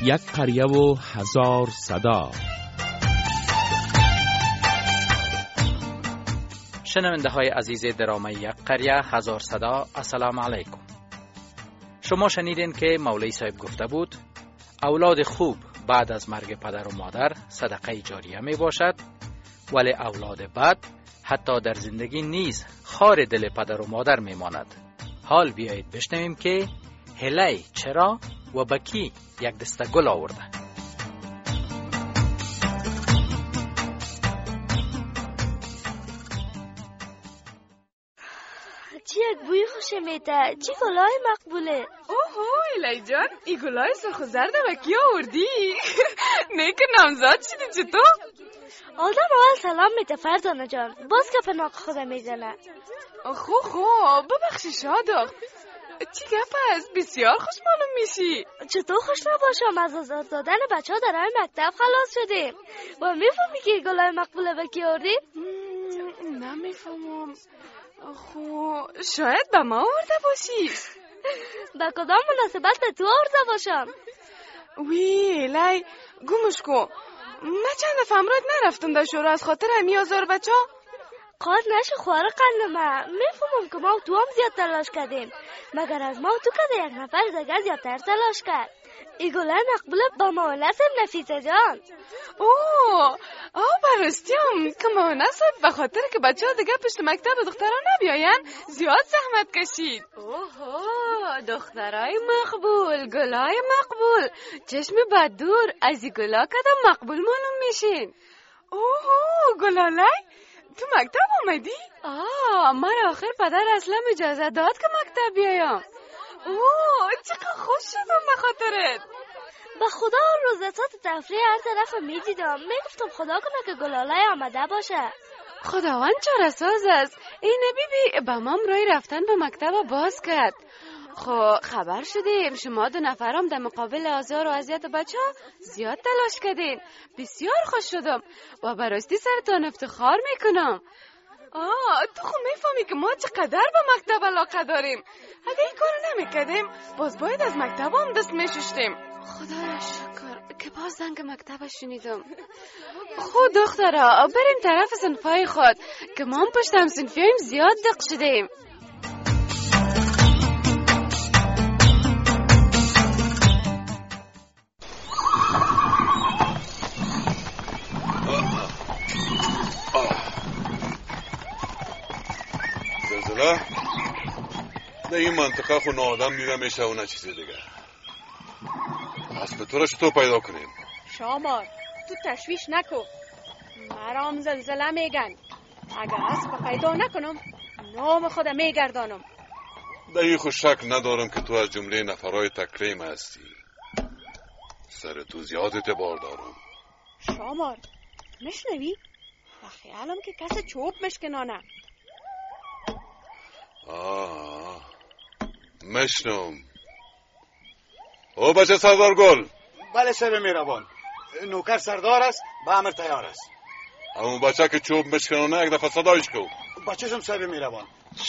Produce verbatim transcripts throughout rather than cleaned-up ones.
یک قریه و هزار صدا. شنونده های عزیز درامه یک قریه هزار صدا، السلام علیکم. شما شنیدین که مولوی صاحب گفته بود اولاد خوب بعد از مرگ پدر و مادر صدقه جاریه می باشد، ولی اولاد بد حتی در زندگی نیز خار دل پدر و مادر می ماند. حال بیایید بشنویم که هلی چرا و بکی یک دسته گل آورده. چی یک بوی خوشه میده، چی گلای مقبوله. اوهو الهی جان، ای گلای سرخ و زرد و کی آوردی؟ نیک نامزاد شدی چطور؟ آدم اول سلام میده فرزانه جان، باز که پناک خودم میزنه. خو خو ببخشی شادخ، چی گپ است؟ بسیار خوش معلوم میشی. چطور خوش نباشم؟ از آزاد دادن بچه ها در مکتب خلاص شدیم و میفهمی که گلای مقبوله به کی آوردی؟ نمیفهمم. خو شاید به ما آورده باشی. به کدام مناسبت به تو آورده باشم؟ وی الهی گمش کو، من چند دفعه امروز نرفتم در شورا از خاطر همی آزار بچه ها. قاد نشه خواره قلمه، میفهمم که ما و تو هم زیاد تلاش کردیم، مگر از ما و تو که یک نفر دیگه زیادتر تلاش کرد. ای گلای مقبوله با معاونه صاحب نفیسه جان. اوه آه برستیم که معاونه صاحب به خاطر که بچه ها دیگه پشت مکتب دختران نبیاین زیاد زحمت کشید. اوه دخترای مقبول، گلای مقبول، چشم بدور از این گلا کدام مقبول معلوم میشین. اوه گلالای تو مکتب اومدی؟ آه من آخر پدر اسلم اجازه داد که مکتب بیایم. اوه چقدر خوش شدم به خاطرت. به خدا روزتات تفریح هر طرف میدیدم، میگفتم خدا کنه که گلالای آمده باشه. خداوند چاره ساز است. این بیبی به ما رای رفتن به مکتب باز کرد. خب خبر شدیم شما دو نفرم در مقابل آزار و اذیت بچه ها زیاد تلاش کردین. بسیار خوش شدم و براستی سرتان افتخار میکنم. آه تو خود میفهمی که ما چقدر به مکتب علاقه داریم. اگه این کارو نمیکردیم باز باید از مکتب هم دست میشستیم. خدا شکر که باز زنگ مکتب شنیدم. خود دخترها بریم طرف صنفای خود که ما هم پشت هم صنفیایم زیاد دق شدیم. زلزله در این منطقه خود آدم میره میشه و نه چیزی دیگه. اسب تو را چطور پیدا کنیم؟ شامار تو تشویش نکو، مرام زلزله میگن. اگر اسب پیدا نکنم نام خودم میگردانم. در این خود شک ندارم که تو از جمله نفرای تکریم هستی. سر تو زیاد اعتبار دارم. شامار نشنوی؟ و خیالم که کس چوب مشکنانه. آه مشنم. او بچه سردار گل. بله صاحب میرابان، نوکر سردار است، به امر تیار است. اون بچه که چوب مشکنانه یک دفعه صدایش کو. بچه شم صاحب میرابان.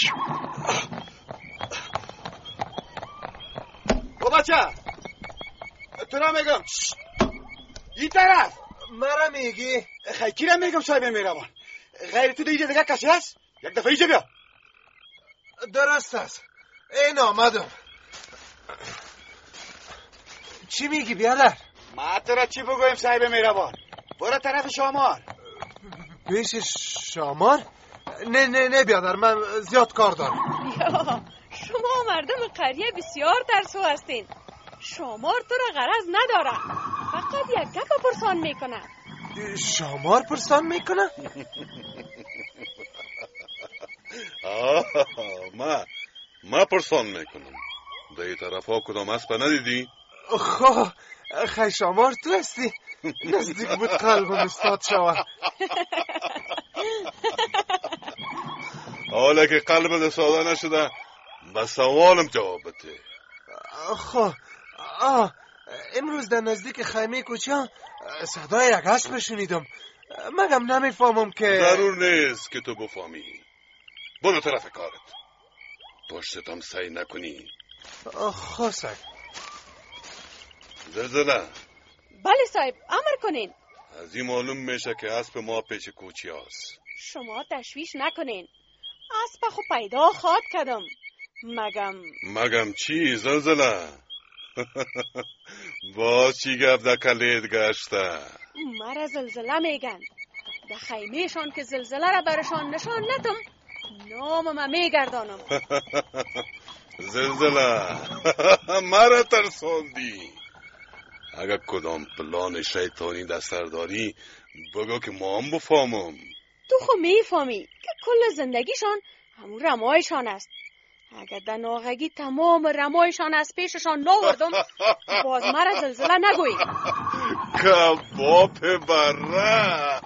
او بچه تو را میگم این طرف. مرا میگی؟ خیلی را میگم صاحب میرابان، غیر تو دیگه دیگه کسی هست؟ یک دفعه ایجا بیا. درست است، این آمدم. چی میگی بیادر؟ ما ترا چی بگویم صاحب میرابان؟ برو طرف شامار. پیش شامار؟ نه نه نه بیادر، من زیاد کار دارم. یا شما مردم قریه بسیار ترسو هستین. شامار تو را غرض نداره، فقط یک گپ پرسان میکنه. شامار پرسان میکنه؟ آه ما ما پرسان میکنم. در این طرف ها کدام اسب ندیدی؟ خواه خی شامار تو هستی؟ نزدیک بود قلبم استاد شود. حالا که قلبت استاده نشده به سوالم جواب بده. خواه آه امروز در نزدیک خیمه کوچه صدای یک اسب شنیدم، مگم نمیفهمم که. ضرور نیست که تو بفهمی. برو طرف کارت، پشتتم سعی نکنی. خواستک زلزله. بله صاحب، امر کنین. از این معلوم میشه که اسب ما پیش کوچی هست. شما تشویش نکنین، اسب خو پیدا خواد کردم. مگم مگم چی زلزله؟ باز چی گپ در کلید گشته؟ مرا زلزله میگن. در خیمهشان که زلزله را برشان نشان ندم، نامم میگردانم. زلزله مرا ترساندی. اگر کدام پلان شیطانی در سر داری بگو که ما هم بفهمم. تو خو میفهمی که کل زندگیشان همون رمایشان است. اگر در ناغگی تمام رمایشان از پیششان نوردم، باز مرا زلزله نگویی. کباب بره.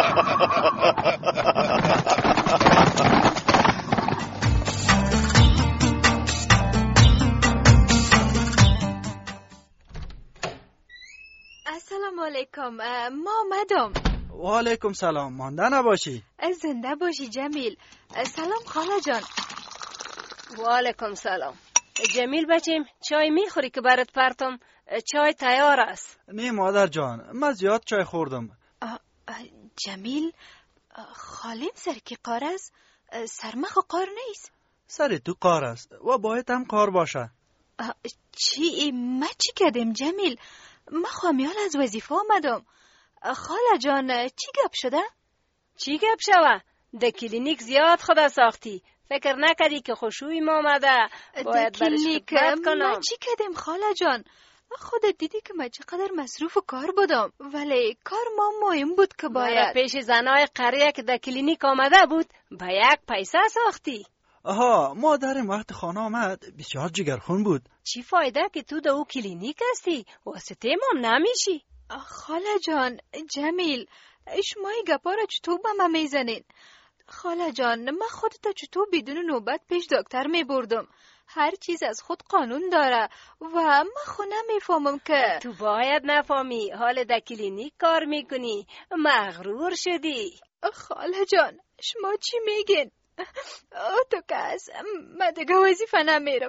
السلام علیکم. ما آمدم. و علیکم سلام. مانده نباشی. زنده باشی جمیل. سلام خاله جان. و علیکم سلام. جمیل بچیم چای میخوری که برات پرتم؟ چای تیار است. نه مادر جان، من زیاد چای خوردم. جمیل خالیم سر کی قار است؟ سرمخ قار نیست. سر تو قار است و باید هم قار باشه. چی؟ ما چی کردیم جمیل؟ ما خوامیال از وظیفه آمدم. خاله جان چی گپ شده؟ چی گپ شوه؟ ده کلینیک زیاد خدا ساختی. فکر نکردی که خوشوی ما آمده باید برش خدمت کنم. ما چی کردیم خاله جان؟ خودت دیدی که من چقدر مصروف و کار بودم، ولی کار ما مهم بود که باید پیش زنای قریه که در کلینیک آمده بود با یک پیسه ساختی. آها، مادرم وقت خانه آمد بسیار جگرخون بود. چی فایده که تو در او کلینیک هستی؟ واسطه ما نمیشی. خاله جان جمیل شما این گپا را چطور با من میزنین؟ خاله جان من خودتا چطور بدون نوبت پیش دکتر می بردم. هر چیز از خود قانون داره و من خود نمیفهمم که تو باید نفهمی. حال در کلینیک کار میکنی، مغرور شدی. خاله جان شما چی میگین؟ تو کس من دیگه وظیفه نمیرم.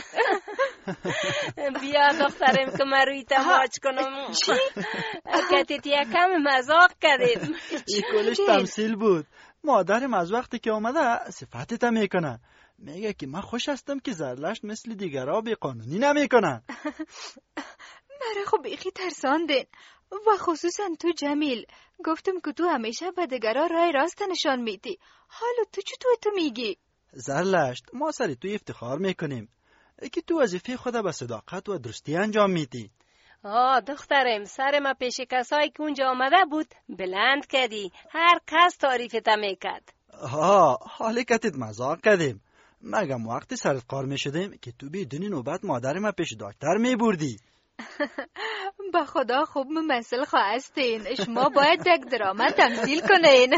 بیا دخترم که من روی تماچ کنم. چی؟ کتیت یکم مزاق کردیم. این کلش تمثیل بود. مادرم از وقتی که آمده صفتت میکنه، میگه که من خوش هستم که زرلشت مثل دیگرها بی قانونی نمیکنه. مرا خب بیخی ترساندین و خصوصا تو جمیل. گفتم که تو همیشه به دیگرها راه راست نشان میدی، حالا تو چطور تو میگی؟ زرلشت ما سر تو افتخار میکنیم که تو وظیفه خود به صداقت و درستی انجام میدی. آه دخترم سر ما پیش کسایی که اونجا آمده بود بلند کردی، هر کس تعریفت میکرد. آه حالی کتت مزاق کردیم. مگم وقتی سرت کار میشدیم که تو بدون نوبت مادر ما پیش دکتر میبردی. با خدا خوب ممثل خواستین. شما باید یک دراما تمثیل کنین.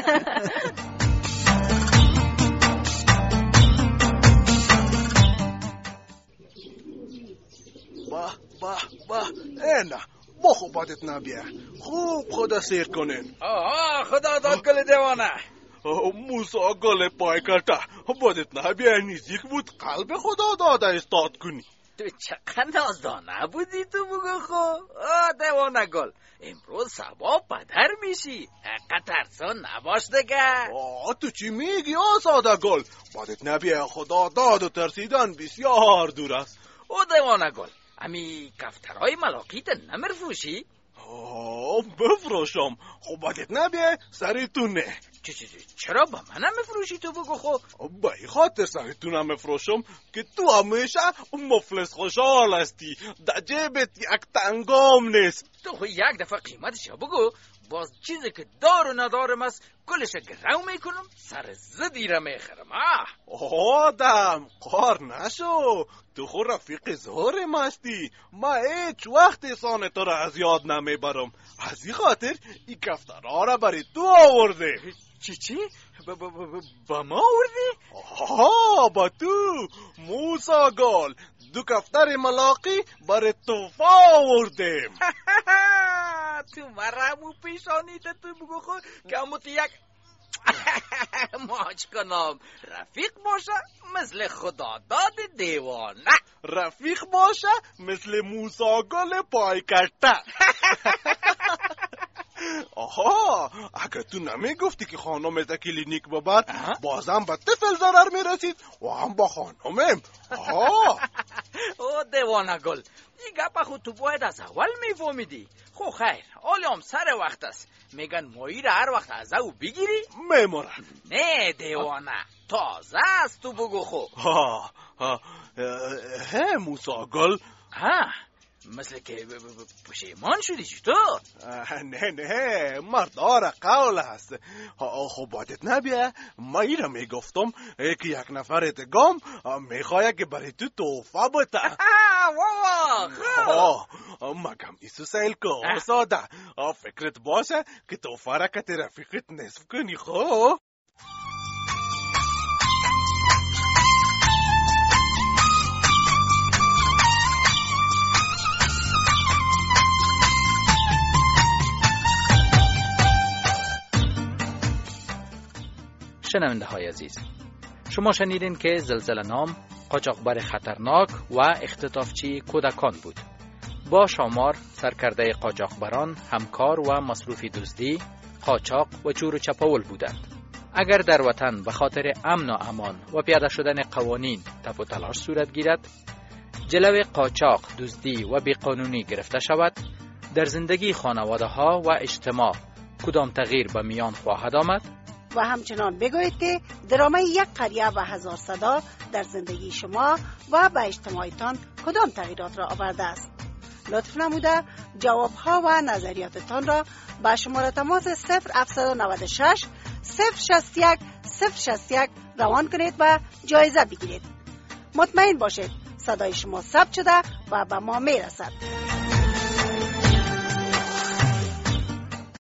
با با با اینا با خوباتت نبیه خوب خدا سیر کنین. آه خدا داد گل دیوانه. موسا گل پای کتا بادت نبیه نزدیک بود قلب خدا داده استاد کنی. تو چقدر نازدانه بودی تو بگو خو. آه دیوانه گل امروز سبا پدر میشی، حقا ترسان نباش دیگه. آه تو چی میگی آساده گل؟ بادت نبیه خدا داد و ترسیدن بسیار دور است. او دیوانه گل امی کفترهای ملاقیت نمیرفروشی؟ آه بفروشم. خب بادت نبیه سریتونه. چرا با من نمیفروشی تو بگو خب؟ با این خاطر سریتون نمیفروشم که تو همیشه مفلس خوشحال هستی، در جیبت یک تنگام نیست. تو خو یک دفعه قیمتش بگو، باز چیزی که دار و ندارم است کلش گرو میکنم سر زدی را میخرم. آدم قار نشو، تو خو رفیق زهرم هستی، ما هیچ وقت احسان تو را از یاد نمیبرم. از این خاطر این کفترها را برای تو آورده. چی چی؟ با ما آوردی؟ آها با تو موسا گل دو کفتر ملاقی برای توفا آوردیم. تو مرمو پیشانیت تو بگو خود که امو تو یک ماچ کنم رفیق باشه مثل خدا داد دیوانه، رفیق باشه مثل موسی گل پای کشته. آها، اگر تو نمیگفتی که خانمت کلینیک ببر بازم به طفل ضرر میرسید و هم با خانمم. آها او دیوانه گل، این گپ خود تو باید از اول میفهمیدی. خو خیر، حالی هم سر وقت است. میگن مایی را هر وقت از او بگیری میمورن. نه دیوانه، تازه است تو بگو خو. ها ها ها موسی گل، ها مثل که پشیمان شدی چطور؟ نه نه مردار قول هست. خب بادت نبیه، ما ای را میگفتم که یک نفر دگام میخواه که برای تو توفه بده. واو مگم ایسو سیل که ساده فکرت باشه که توفه را که رفیقت نصف کنی. خب شنونده های عزیز، شما شنیدین که زلزله نام قاچاقبر خطرناک و اختطافچی کودکان بود. با شمار سرکرده قاچاقبران همکار و مصروفی دزدی، قاچاق و چور و چپاول بودند. اگر در وطن به خاطر امن و امان و پیاده شدن قوانین تف و تلاش صورت گیرد، جلو قاچاق، دزدی و بیقانونی گرفته شود، در زندگی خانواده ها و اجتماع کدام تغییر به میان خواهد آمد؟ و همچنان بگویید که درامه یک قریه و هزار صدا در زندگی شما و به اجتماعتان کدام تغییرات را آورده است. لطف نموده جوابها و نظریاتتان را به شماره تماس صفر هفت نه شش صفر شصت یک صفر شصت یک روان کنید و جایزه بگیرید. مطمئن باشید صدای شما ثبت شده و به ما میرسد.